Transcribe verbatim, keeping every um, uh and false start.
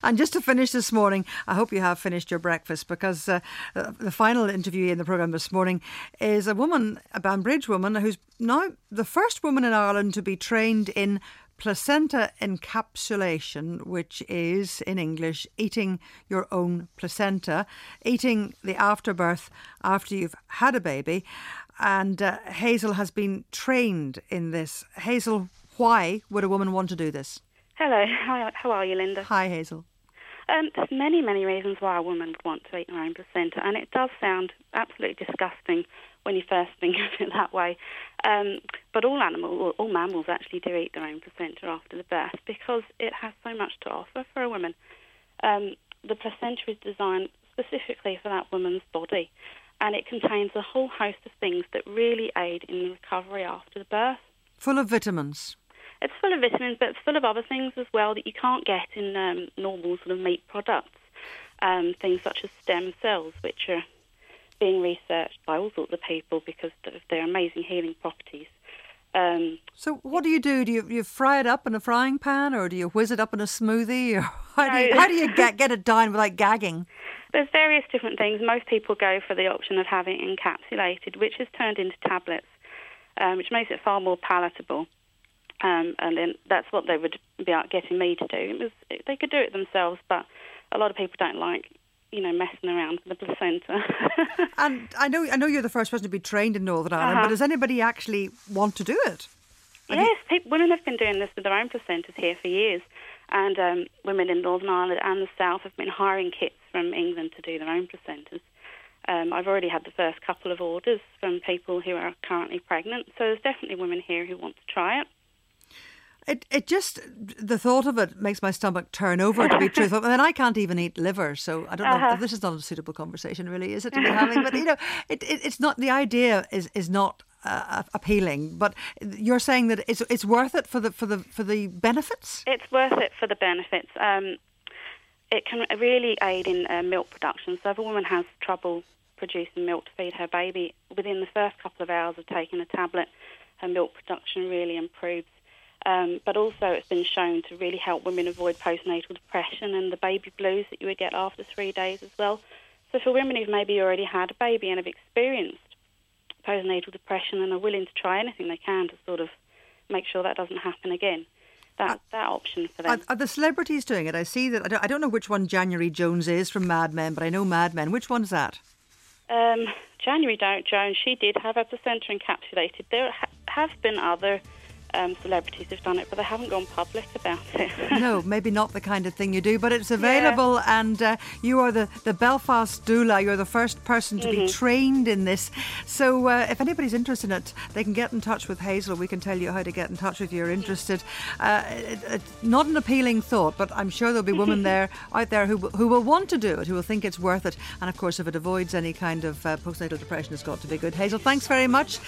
And just to finish this morning, I hope you have finished your breakfast, because uh, the final interviewee in the programme this morning is a woman, a Banbridge woman, who's now the first woman in Ireland to be trained in placenta encapsulation, which is, in English, eating your own placenta, eating the afterbirth after you've had a baby. And uh, Hazel has been trained in this. Hazel, why would a woman want to do this? Hello, how, how are you, Linda? Hi, Hazel. Um, there's many, many reasons why a woman would want to eat her own placenta, and it does sound absolutely disgusting when you first think of it that way. Um, but all animals, all mammals actually do eat their own placenta after the birth because it has so much to offer for a woman. Um, the placenta is designed specifically for that woman's body, and it contains a whole host of things that really aid in the recovery after the birth. Full of vitamins. It's full of vitamins, but it's full of other things as well that you can't get in um, normal sort of meat products. Um, things such as stem cells, which are being researched by all sorts of people because of their amazing healing properties. Um, so what do you do? Do you, you fry it up in a frying pan, or do you whiz it up in a smoothie? Or how do you, how do you get, get it down without gagging? There's various different things. Most people go for the option of having it encapsulated, which is turned into tablets, um, which makes it far more palatable. Um, and then that's what they would be out getting me to do. It was they could do it themselves, but a lot of people don't like, you know, messing around with the placenta. And I know, I know you're the first person to be trained in Northern Ireland, uh-huh. but does anybody actually want to do it? Have yes, you... people, women have been doing this with their own placentas here for years, and um, women in Northern Ireland and the South have been hiring kits from England to do their own placentas. Um, I've already had the first couple of orders from people who are currently pregnant, so there's definitely women here who want to try it. It it just, the thought of it makes my stomach turn over, to be truthful. And then I can't even eat liver, so I don't know. Uh-huh. This is not a suitable conversation, really, is it, to be having? But, you know, it, it it's not, the idea is, is not uh, appealing, but you're saying that it's it's worth it for the for the for the benefits? It's worth it for the benefits. Um, it can really aid in uh, milk production. So if a woman has trouble producing milk to feed her baby, within the first couple of hours of taking a tablet, her milk production really improves. Um, but also it's been shown to really help women avoid postnatal depression and the baby blues that you would get after three days as well. So for women who've maybe already had a baby and have experienced postnatal depression and are willing to try anything they can to sort of make sure that doesn't happen again, that, that option for them. Are, are the celebrities doing it? I see that, I don't, I don't know which one January Jones is from Mad Men, but I know Mad Men. Which one's that? Um, January Jones, she did have her placenta encapsulated. There ha- have been other Um, celebrities have done it, but they haven't gone public about it. No, maybe not the kind of thing you do, but it's available. Yeah. And uh, you are the, the Belfast doula. You're the first person to mm-hmm. be trained in this. So uh, if anybody's interested in it, they can get in touch with Hazel. We can tell you how to get in touch if you're interested. Uh, it, it, not an appealing thought, but I'm sure there'll be women there out there who, who will want to do it, who will think it's worth it. And of course, if it avoids any kind of uh, postnatal depression, it's got to be good. Hazel, thanks very much.